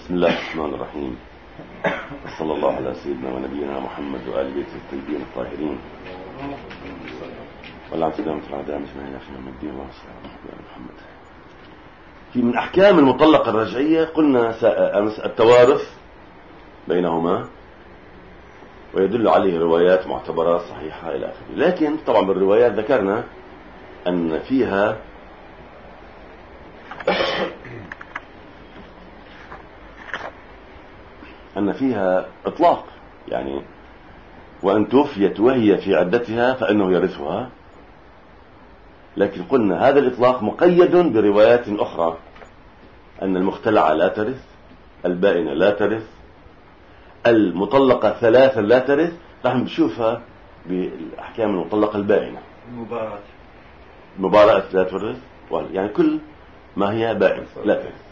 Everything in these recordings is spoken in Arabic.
بسم الله الرحمن الرحيم. صلى الله على سيدنا ونبينا محمد وآل بيته الطيبين الطاهرين. والله عم تدام الأعداء مش معي أخي من الدين محمد. في من أحكام المطلقة الرجعية قلنا التوارث بينهما، ويدل عليه روايات معتبرات صحيحة إلى آخره. لكن طبعا بالروايات ذكرنا أن فيها إطلاق، يعني وأن توفيت وهي في عدتها فإنه يرثها. لكن قلنا هذا الإطلاق مقيد بروايات أخرى، أن المختلعة لا ترث، البائنة لا ترث، المطلقة ثلاثا لا ترث. نحن نشوفها بالأحكام المطلقة البائنة، المبارأة لا ترث، يعني كل ما هي بائنة لا ترث.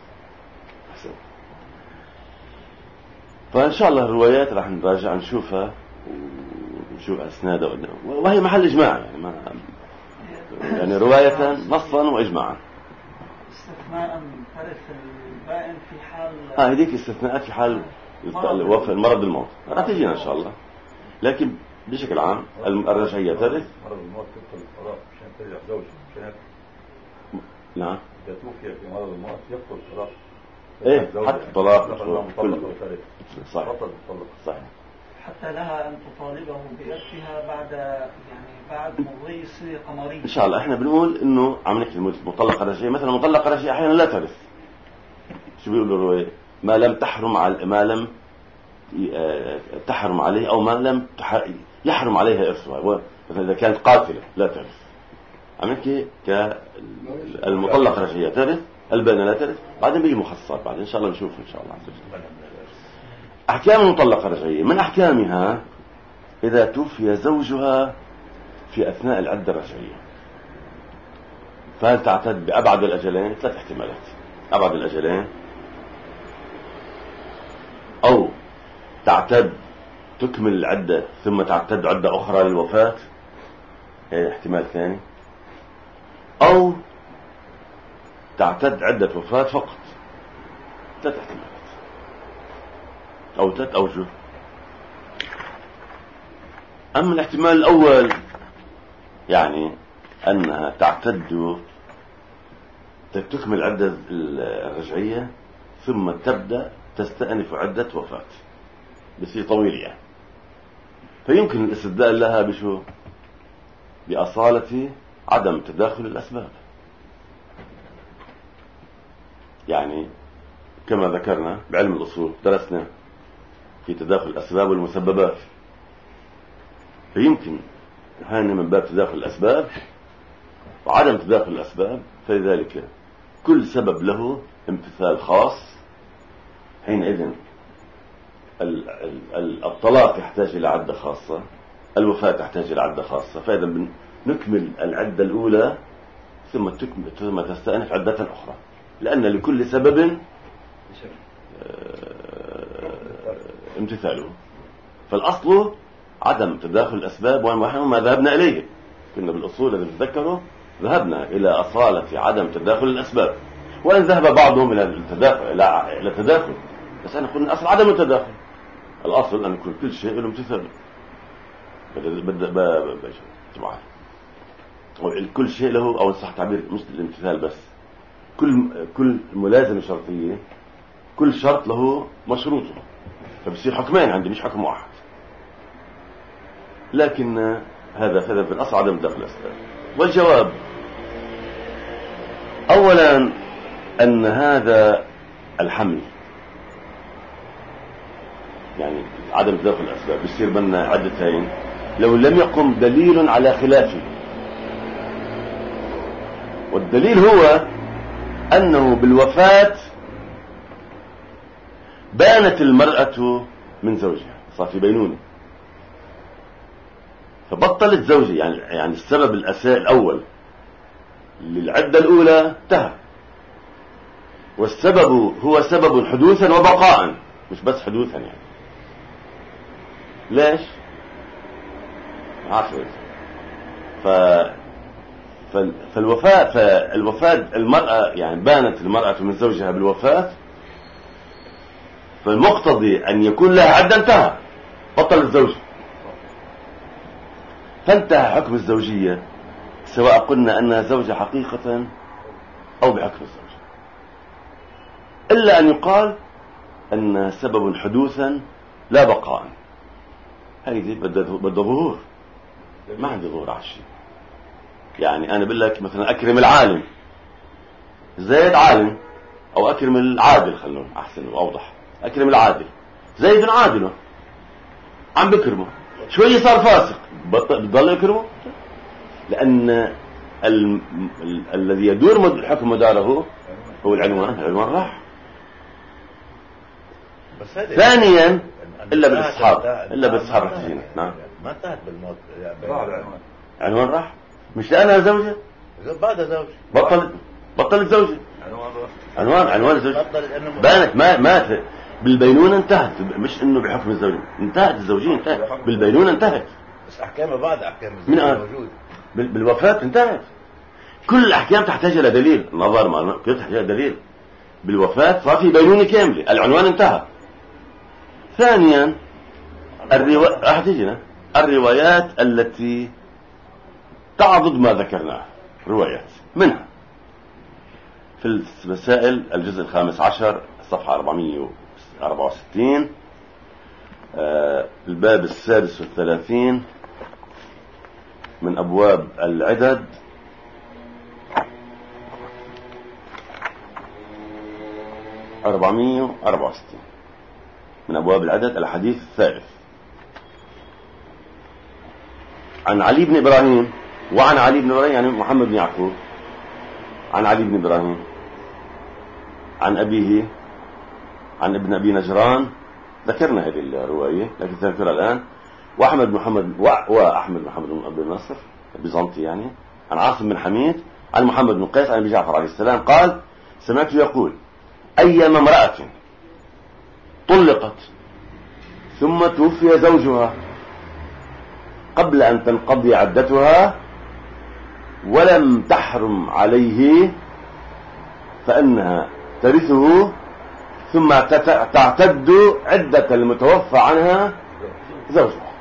فإن شاء الله الروايات راح نراجع نشوفها ونشوف أسنادها، وهي محل إجماع، يعني رواية نصا وإجماعا. استثناء ترث البائن في حال هذيك استثناءات في حال المرض الموت راح تجينا إن شاء الله. لكن بشكل عام الرجعية ترث. مرض الموت يبطل الطلاق عشان ترجع زوجها، مشان نعم إذا توفي في مرض الموت يبطل الطلاق. إيه حتى الطلاق كله صح صحيح. حتى لها أن تطالبه بإرثها بعد مضي سنة قمرية. إن شاء الله إحنا بنقول إنه عم نحكي المطلقة الرجعية، مثلا المطلقة الرجعية أحيانا لا ترث. شو بيقولوا الرواية؟ ما لم تحرم عليه، أو ما لم يحرم عليها إرثها. مثلا إذا كانت قاتلة لا ترث. عم نحكي كالمطلقة الرجعية ترث، البائنة لا ترث. بعدين بيجي مخصصات، بعدين إن شاء الله نشوف إن شاء الله. أحكام المطلقة الرجعية من أحكامها إذا توفي زوجها في أثناء العدة الرجعية، فهل تعتد بأبعد الأجلين؟ ثلاث احتمالات: أبعد الأجلين، أو تعتد تكمل العدة ثم تعتد عدة أخرى للوفاة، احتمال ثاني، أو تعتد عدة وفاة فقط. ثلاث احتمالات أو ثلاث أوجه. أما الاحتمال الأول يعني أنها تعتد تكمل عدة الرجعية ثم تبدأ تستأنف عدة وفاة، بصير طويل يعني. فيمكن الاستدلال لها بشو؟ بأصالة عدم تداخل الأسباب. يعني كما ذكرنا بعلم الأصول درسنا في تداخل الأسباب والمسببات، فيمكن هاني من باب تداخل الأسباب وعدم تداخل الأسباب، فلذلك كل سبب له امتثال خاص. حينئذ الطلاق يحتاج إلى عدة خاصة، الوفاة تحتاج إلى عدة خاصة. فإذا نكمل العدة الأولى ثم تستأنف عدة أخرى، لأن لكل سبب امتثاله. فالأصل عدم تداخل الأسباب، وما ذهبنا إليه. كنا بالأصول الذي تذكروا ذهبنا إلى أصالة عدم تداخل الأسباب، وإن ذهب بعضهم إلى التداخل، بس أنا قلنا أصل عدم التداخل. الأصل أن يكون كل شيء له امتثال. كل شيء له، أو صح تعبير مش الامتثال بس، كل ملازمة شرطية، كل شرط له مشروطه، فبصير حكمين عندي مش حكم واحد. لكن هذا في الأصل عدم تداخل الأسباب. والجواب أولا أن هذا الحمل، يعني عدم تداخل الأسباب، بيصير بنا عدتين لو لم يقم دليل على خلافه. والدليل هو أنه بالوفاة بانت المرأة من زوجها، صار في بينونة، فبطلت زوجها. يعني السبب الأول للعدة الأولى انتهى، والسبب هو سبب حدوثا وبقاء، مش بس حدوثا. يعني ليش؟ عارفين. فالوفاة المرأة، يعني بانت المرأة من زوجها بالوفاة، فالمقتضي أن يكون لها عدة انتهى، بطل الزوج، فانتهى حكم الزوجية سواء قلنا أنها زوجة حقيقة أو بحكم الزوج، إلا أن يقال أن سبب حدوثا لا بقاء. هذه بدها ظهور، ما عندي ظهور على الشيء. يعني أنا بقول لك مثلا أكرم العالم، زيد عالم، أو أكرم العادل، خلونا أحسن وأوضح، أكرم العادل، زيد عادله، عم بكرمه، شوية صار فاسق، بضل يكرمه، لأن الذي يدور الحكم مداره هو العنوان راح. ثانيا إلا بالأصحاب رح تجينا. نعم، ما انتهت بالموت، عنوان راح، مش لأنها زوجة بعد زوج بطلت زوجة، عنوان زوجة بانت، مات بالبينونة، انتهت، مش انه بحكم الزوجة انتهت، الزوجية انتهت بالبينونة، انتهت، بس احكامها بعد احكام الزوجية موجود، بالوفاة انتهت. كل الاحكام تحتاج الى دليل، النظر ما تحتاج الى دليل، بالوفاة صار في بينونة كاملة، العنوان انتهى. ثانيا الروايات التي تعضد ما ذكرناه، روايات منها في المسائل الجزء 15 صفحة 464، الباب 36 من أبواب العدد، من أبواب العدد، الحديث الثالث، عن علي بن إبراهيم، وعن علي بن إبراهيم يعني محمد بن يعقوب، عن علي بن إبراهيم عن أبيه عن ابن أبي نجران، ذكرنا هذه الرواية لكن سنذكرها الآن، وأحمد محمد بن أبي نصر البيزنطي يعني، عن عاصم بن حميد عن محمد بن قيس عن أبي جعفر عليه السلام قال: سمعت يقول: أيما امرأة طلقت ثم توفي زوجها قبل أن تنقضي عدتها ولم تحرم عليه فإنها ترثه ثم تعتد عدة المتوفى عنها زوجها،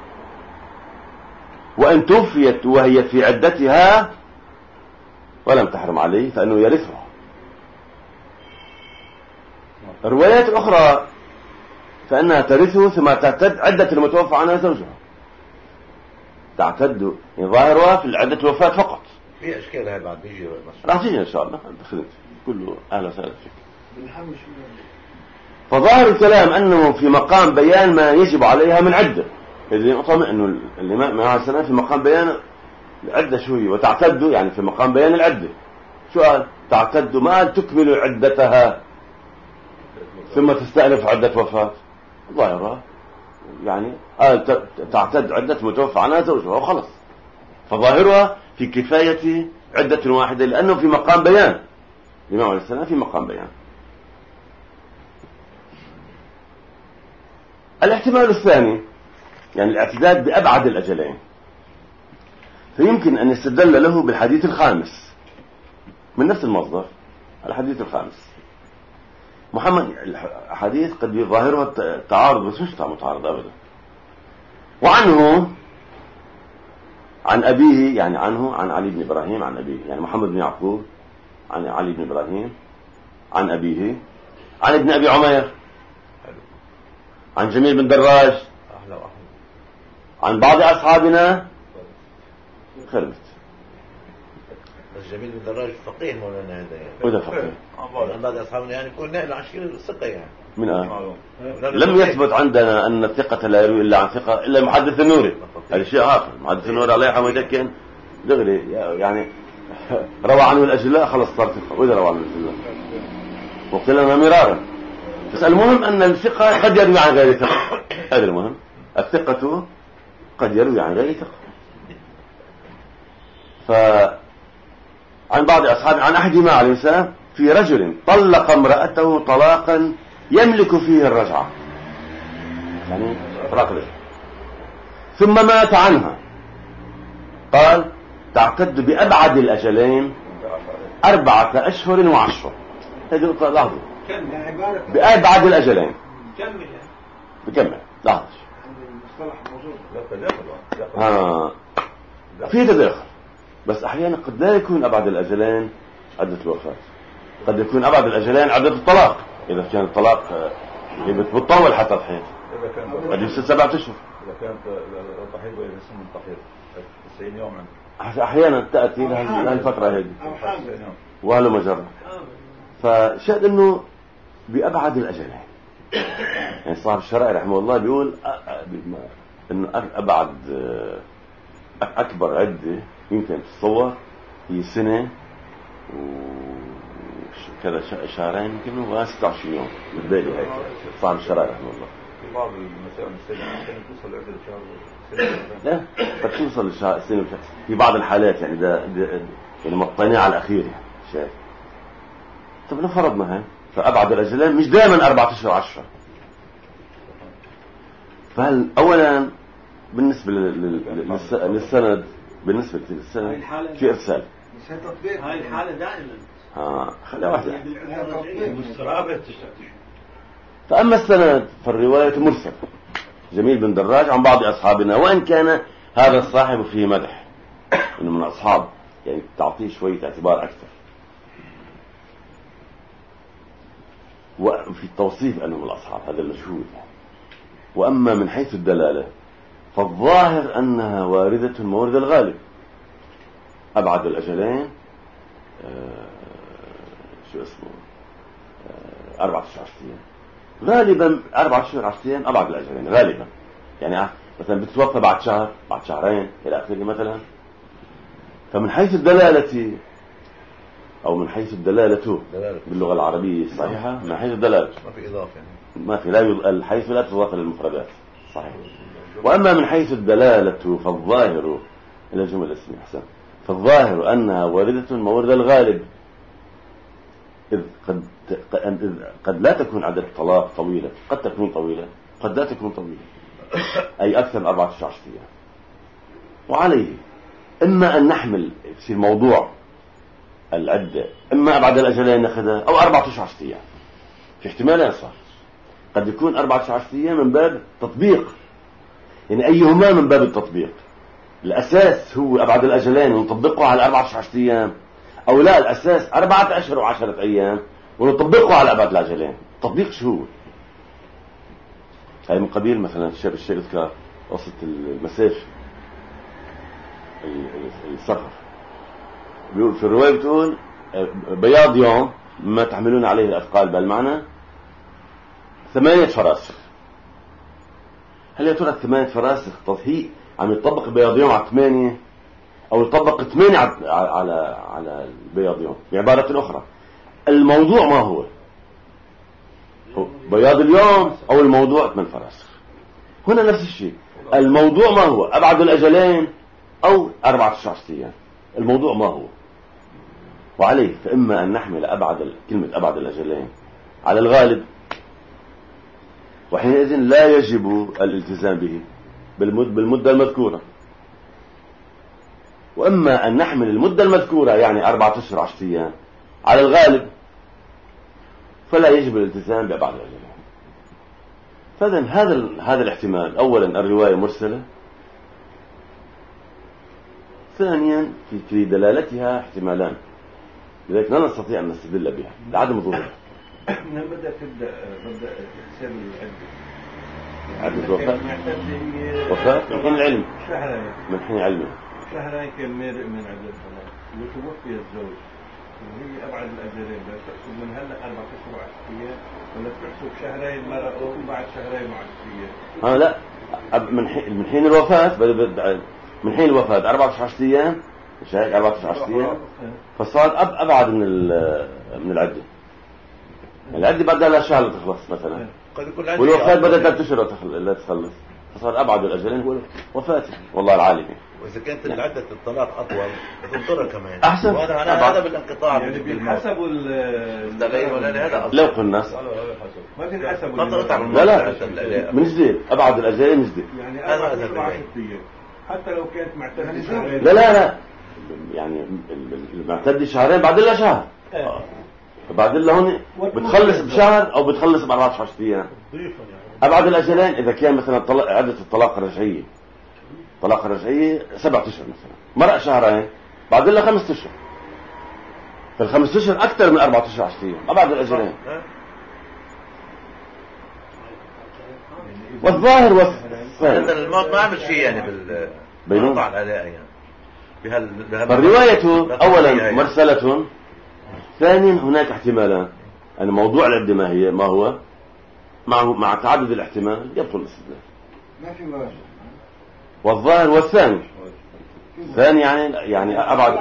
وإن توفيت وهي في عدتها ولم تحرم عليه فإنه يرثها. الروايات الأخرى فإنها ترثه ثم تعتد عدة المتوفى عنها زوجها، تعتد ظاهرها في العدة الوفاة فقط. في أشكال هاي بعد بيجي راح تيجي إن شاء الله، كله أهلا وسهلا فيك. فظاهر الكلام أنه في مقام بيان ما يجب عليها من عدة، إذن أطمئن أنه الإمام عليه السلام في مقام بيان العدة شو هي، وتعتد يعني في مقام بيان العدة. شو قال؟ تعتد ما تكمل عدتها ثم تستأنف عدة وفاة، ظاهرها يعني قال تعتد عدة متوفى عنها زوجها وخلص، فظاهرها في كفاية عدة واحدة لأنه في مقام بيان، الإمام عليه السلام في مقام بيان. الاحتمال الثاني يعني الاعتداد بأبعد الأجلين، فيمكن أن يستدل له بالحديث الخامس من نفس المصدر، الحديث الخامس. محمد الحديث قد يظاهرها تعارض بس مش متعارض أبدا. وعنه عن أبيه يعني عنه عن علي بن إبراهيم عن أبيه يعني محمد بن يعقوب عن علي بن إبراهيم عن أبيه عن ابن أبي عمير عن جميل بن دراج عن بعض أصحابنا خربت. بس جميل بن دراج فقيه مولانا هذا يعني. وده فقيه. بعض أصحابنا يعني يكون نقل عن شيء الثقة يعني. من لم يثبت عندنا أن الثقة لا يروي إلا عن ثقة إلا المحدث النوري، هذا شيء آخر. المحدث النوري الله يرحمه يدكن دغري يعني روى عنه الأجلاء خلص صار ثقة، وإذا روى عنه الأجلاء وقلنا مرارا. بس المهم أن الثقة قد يروي عن غير ثقة، هذا المهم. الثقة قد يروي عن غير ثقة. فعن بعض أصحاب عن أحدهما عليه السلام في رجل طلق امرأته طلاقا يملك فيه الرجعة يعني رقبه ثم مات عنها، قال تعتد بأبعد الأجلين 4 أشهر و10. هذه لحظة بأبعد الأجلين بكمل لحظة. المصطلح موجود. لا تداخل. في تداخل، بس أحيانا قد لا يكون أبعد الأجلين عدة الوفاة، قد يكون أبعد الأجلين عدة الطلاق. إذا كان الطلاق بتطول حتى الحيض قد يصير 7 أشهر. إذا كانت التحيض إلى سن التحيض 90 يوم أحيانا تأتي لها الفترة هذه وهلا مجرد. فشاهد أنه بأبعد الأجلين، يعني صاحب الشرائع رحمه الله بيقول أنه أبعد أكبر عدة يمكن تتصور هي سنة وكذا شهرين يمكن و26 يوم بالبالي. هيك صاحب الشرائع رحمه الله. في بعض المسائل السنة ممكن توصل لعدة شهر. لا قد توصل لسنة في بعض الحالات، يعني ده يعني مطيناه على الأخير يعني شايف. طب لو فرضنا هاي فأبعد الأجلين مش دائما 14 10. فهل أولا بالنسبة للسند، بالنسبة للسند في إرسال. هاي الحالة دائما. خليها واحدة. فأما السند فالرواية مرسل جميل بن دراج عن بعض أصحابنا، وإن كان هذا الصاحب فيه مدح إنه من أصحاب، يعني تعطيه شوية اعتبار أكثر، وفي التوصيف أنه من الأصحاب هذا المشهور. وأما من حيث الدلالة فالظاهر أنها واردة مورد الغالب. أبعد الأجلين 14 أيام غالبا، 14 أيام أبعد الأجلين غالبا. يعني مثلا بتتوفى بعد شهر بعد شهرين إلى آخره مثلا. فمن حيث الدلالة أو من حيث الدلالة باللغة العربية الصحيحة، من حيث الدلالة ما في إضافة يعني. ما في لا حيث لا تضاف للمفردات صحيح. وأما من حيث الدلالة فالظاهر إلى جمل الاسم حسن، فالظاهر أنها واردة مورد الغالب، إذ قد لا تكون عدد الطلاق طويلة، قد تكون طويلة قد لا تكون طويلة، أي أكثر من 14 أيام. وعليه إما أن نحمل في الموضوع العدة إما أبعد الأجلين نأخذها أو 14 أيام. في احتمالين صار، قد يكون 14 أيام من باب تطبيق، يعني أيهما من باب التطبيق. الأساس هو أبعد الأجلين ونطبقه على 14 أيام، أو لا الأساس 4 أشهر و10 أيام ونطبقه على أبعد الأجلين. تطبيق شو هو؟ هاي من قبيل مثلا الشيخ يذكر قصة المسافة السفر، بيقول في الرواية بتقول بياض يوم ما تحملون عليه الأثقال بالمعنى 8 فراسخ. هل يا ترى 8 فراسخ تضحيق عم يطبق بياض يوم على 8 أو يطبق 8 على البياض يوم؟ بعبارة أخرى الموضوع ما هو بياض اليوم أو الموضوع 8 فراسخ؟ هنا نفس الشيء، الموضوع ما هو أبعد الأجلين أو 14 أيام، الموضوع ما هو. وعليه فإما أن نحمل كلمة أبعد الأجلين على الغالب، وحينئذ لا يجب الالتزام به بالمدة المذكورة، وإما أن نحمل المدة المذكورة يعني 14 أيام على الغالب، فلا يجب الالتزام بأبعد الأجلين. فإذن هذا الاحتمال، أولا الرواية مرسلة، ثانيا في دلالتها احتمالان، لذلك لا نستطيع أن نستدل بها لعدم ظهورها. من بدأ حساب عدد وفاة من حين العلم، من حين علمه شهرين كمير من عدد الطلاق، وتوفي الزوج وهي أبعد الأجلين، لا تحسب من هلا 14 أيام ولا تحسب شهرين مرة وبعد شهرين مع لا من حين الوفاة، من حين الوفاة 14 أيام، مش هيك 14 أيام، فصارت أبعد من العدة. العدة بدها لها شهر تخلص مثلا، والوفاة بدها 3 أشهر لا تخلص، فصار أبعد الأجلين هو وفاته والله العالم. وإذا كانت العدة الطلاق أطول تنطرها كمان أحسن. هذا بالانقطاع يعني بينحسبوا الدليل ولا هذا لو قلنا ما بينحسبوا لا من جديد أبعد الأجلين من جديد، يعني هذا حتى لو كانت معتدة شهرين. لا يعني المعتدة شهرين بعد لها شهر. بعد الله هون بتخلص بشهر او بتخلص ب14 ايام. ابعد الاجلين اذا كان مثلا عدة الطلاق الرجعية، طلاق الرجعية 7 اشهر مثلا، مرق شهرين بعد الله 5 اشهر، فال5 اشهر اكثر من 14 ايام. ابعد الاجلين. والظاهر هذا الموت ما عمل شيء يعني بالقطع الاداء يعني فالرواية اولا مرسلة، ثانيا هناك احتمالان. يعني موضوع العدة ما هو مع تعدد الاحتمال يبطل الاستدلال. ما في واجب. والظاهر والثاني يعني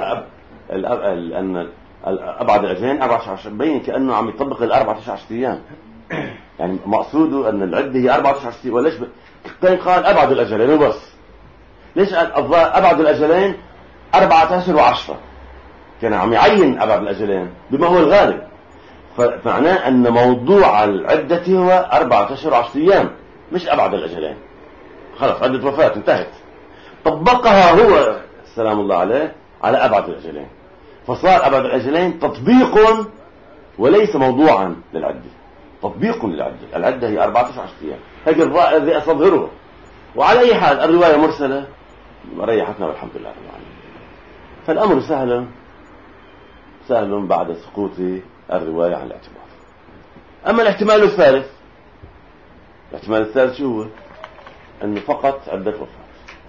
ابعد الاجلين 14 بين كانه عم يطبق ال14 ايام. يعني مقصوده ان العده هي 14 ايام. وليش كان قال ابعد الاجلين وبس؟ ليش ابعد الاجلين 14 و10؟ كان عم يعين ابعد الاجلين بما هو الغالب، فمعناه ان موضوع العده هو 14 و10 ايام، مش ابعد الاجلين. خلاص عده وفاه انتهت، طبقها هو سلام الله عليه على ابعد الاجلين، فصار ابعد الاجلين تطبيق وليس موضوعا للعده، تطبيق للعده. العده هي 14 ايام. هذا الرأي الذي اصظهره. وعلى اي حال الروايه مرسله ريحتنا والحمد لله رب العالمين. فالامر سهل بعد سقوط الروايه عن الاعتبار. اما الاحتمال الثالث، شو هو؟ انه فقط عده وفاه،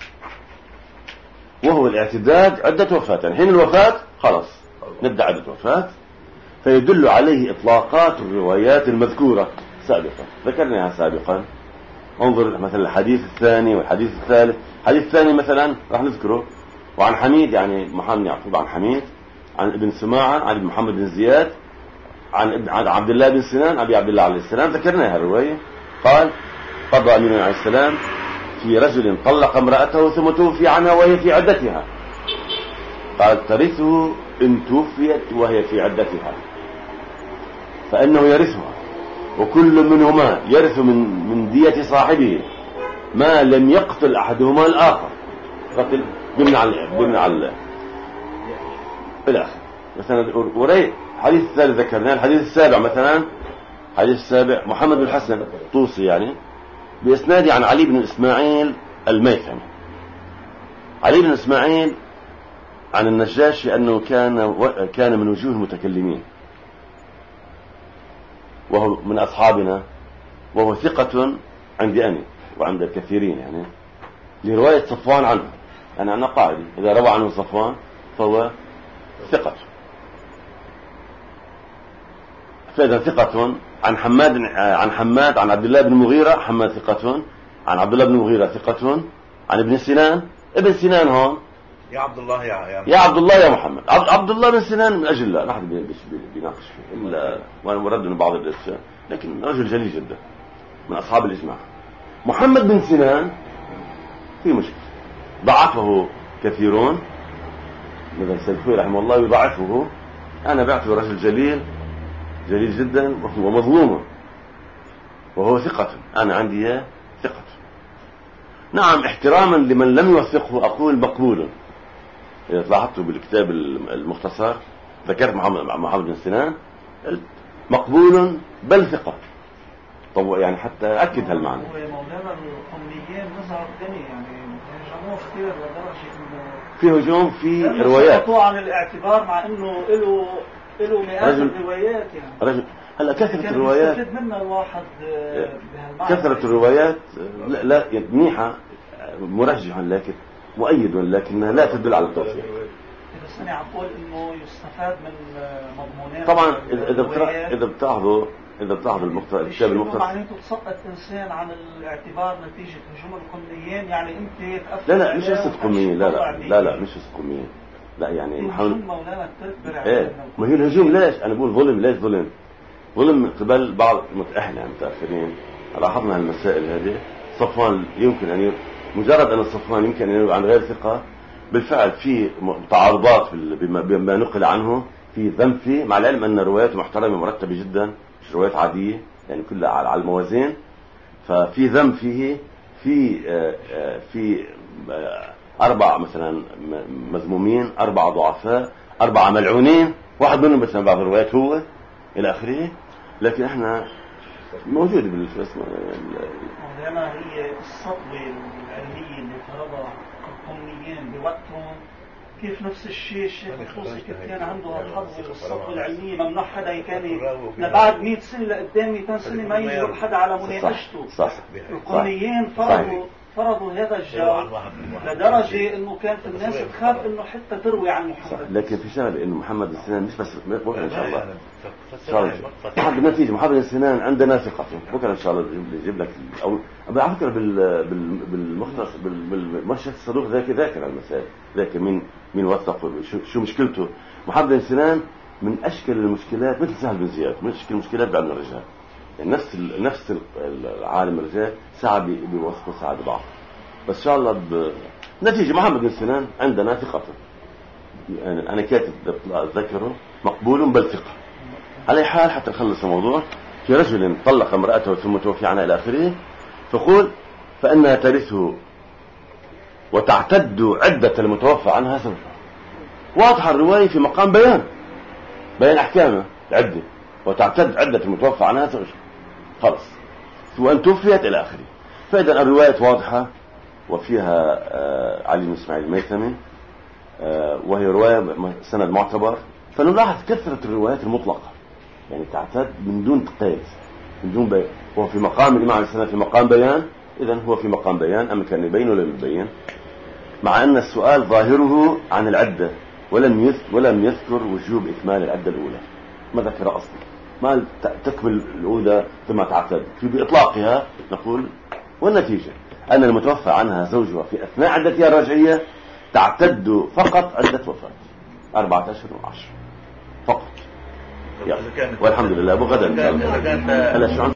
وهو الاعتداد عده وفاه. يعني حين الوفاه خلاص نبدا عده وفاه، فيدل عليه اطلاقات الروايات المذكوره سابقا، ذكرناها سابقا. انظر مثلا الحديث الثاني والحديث الثالث. الحديث الثاني مثلا راح نذكره، وعن حميد يعني محمد بن يعقوب عن حميد عن ابن سماعة عن ابن محمد بن زياد عن عبد الله بن سنان أبي عبد الله عليه السلام. ذكرناها الرواية. قال قضى أمين عليه السلام في رجل طلق امرأته ثم توفي عنها وهي في عدتها، قال ترثه إن توفيت وهي في عدتها فإنه يرثها، وكل منهما يرث من دية صاحبه ما لم يقتل أحدهما الآخر. قتل بمنع على بالآخر. مثلا وري الحديث الثالث ذكرناه. الحديث السابع مثلا، الحديث السابع محمد بن الحسن طوسي يعني بإسناد عن علي بن إسماعيل الميثمي. علي بن إسماعيل عن النجاشي أنه كان من وجوه المتكلمين، وهو من أصحابنا، وهو ثقة عندي أنا وعند الكثيرين يعني لرواية صفوان عنه. أنا قاعدة إذا روى عنه صفوان فهو ثقة. فإذا ثقة عن حماد عن عبد الله بن مغيرة، حماد ثقة عن عبد الله بن مغيرة ثقة عن ابن سنان. ابن سنان هون يا عبد الله يا عبد الله يا محمد. عبد الله بن سنان من أجل لا أحد بيناقش فيه إلا وأنا مرد من بعض الأشياء، لكن رجل جليل جدا من أصحاب الإجماع. محمد بن سنان في مشكلة، ضعفه كثيرون، مثل السلفي رحمه الله يضعفه. أنا بعته رجل جليل جدا ومظلوم، وهو ثقة. أنا عندي ثقة. نعم احتراما لمن لم يوثقه أقول مقبول. إذا لاحظتوا بالكتاب المختصر ذكرت محمد بن سنان مقبول بل ثقة. طب يعني حتى أكد هالمعنى. هو مولانا القميين نظهر دني يعني هجموه كثير لدرجة إنه في هجوم في روايات عن الاعتبار، مع إنه له مئات الروايات يعني. رجل هلا كثرة الروايات يستفيد منها الواحد كثرة الروايات لا منيحة مرجحا لكن مؤيد، لكنها لا تدل على التوفيق. بس أنا عم بقول إنه يستفاد من مضمونات. طبعا إذا بتلاحظوا الكتاب المختصر معناته تسقط إنسان عن الاعتبار نتيجة هجوم القميين. يعني أنت لا مش قصة قميين، لا مش قصة قميين، لا يعني الهجوم مولانا تكبر ما هي الهجوم ليش؟ أنا بقول ظلم. ليش ظلم من قبل بعض احنا متأخرين. لاحظنا المسائل هذه. صفوان يمكن أن مجرد أن صفوان يمكن أن يروي عن غير ثقة، بالفعل في تعارضات بما نقل عنه، في ذنب فيه، مع العلم أن رواياته محترمة مرتبة جدا، مش روايات عادية يعني كلها على الموازين. ففي ذنب فيه في 4 مثلا مذمومين، 4 ضعفاء، 4 ملعونين. واحد منهم مثلا بعض الروايات هو إلى آخره. لكن احنا موجود بالاسم هنا هي الصدمة العلمية اللي فرضها القوميين بوقتهم، كيف نفس الشيء الشيخ الطوسي كان عنده الحظ والصدمة العلمية ممنوع حدا كان لبعد 100 سنة لقدام 200 سنة ما يجي حدا على مناقشته. القوميين فرضوا هذا الجو لدرجة انه كانت الناس تخاف انه حتى تروي عن محمد. لكن في شغله انه محمد بن سنان مش بس بكره ان شاء الله لحد النتيجه محمد بن سنان عنده نافقه بكره ان شاء الله يجيب لك او على فكره بالمختصر بالمرشد الصدوق ذاكر المسائل ذاك مين وثق شو مشكلته. محمد بن سنان من اشكل المشكلات مثل سهل بن زياد من اشكل المشكلات بعد الرجال، يعني نفس العالم الرجال ساعة بيوثقوا ساعة بضعف. بس إن شاء الله نتيجة محمد بن سنان عندنا ثقته، يعني أنا كاتب ذكره مقبول بل ثقة. على حال حتى نخلص الموضوع، في رجل طلق امرأته ثم توفي عنها إلى آخره، فقول فإنها ترثه وتعتد عدة المتوفى عنها زوجها. واضحة الرواية في مقام بيان أحكامه العدة، وتعتد عدة المتوفى عنها زوجها خلص وأن توفيت إلى آخره. فإذا الرواية واضحة وفيها علي بن إسماعيل الميثمي، وهي رواية سند معتبر. فنلاحظ كثرة الروايات المطلقة، يعني تعتد من دون قيد من دون بيان. هو في مقام الإمام عليه السلام في مقام بيان، إذن هو في مقام بيان. أما كان يبين ولا يبين، مع أن السؤال ظاهره عن العدة ولم يذكر وجوب إكمال العدة الأولى، ما ذكر أصلا، ما تكمل الأولى ثم تعتد. في بإطلاقها نقول والنتيجة أن المتوفى عنها زوجها في أثناء عدتها الرجعية تعتد فقط عدة وفاة 14 و10 فقط. والحمد لله. أبو غدا